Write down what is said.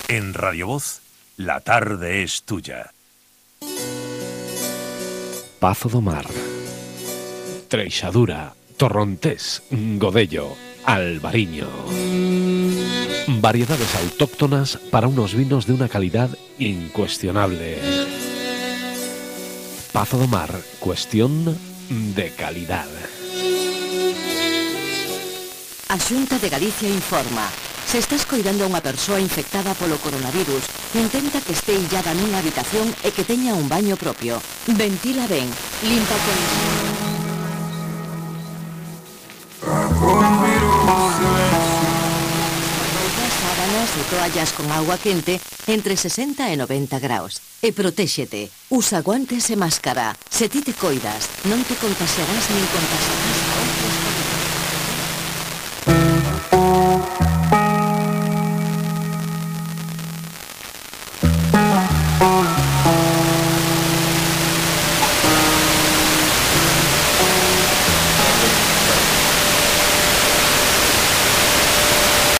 En Radio Voz, la tarde es tuya. Pazo do Mar, Treixadura, Torrontés, Godello, Albariño. Variedades autóctonas para unos vinos de una calidad incuestionable. Pazo do Mar, cuestión de calidad. A Xunta de Galicia informa. Se estás coidando a unha persoa infectada polo coronavirus, intenta que este illada nunha habitación e que teña un baño propio. Ventila ben, limpa con... Sábanas e toallas con agua quente entre 60 e 90 graus. E protéxete. Usa guantes e máscara. Se ti te coidas, non te contaxiarás nin contaxiarás a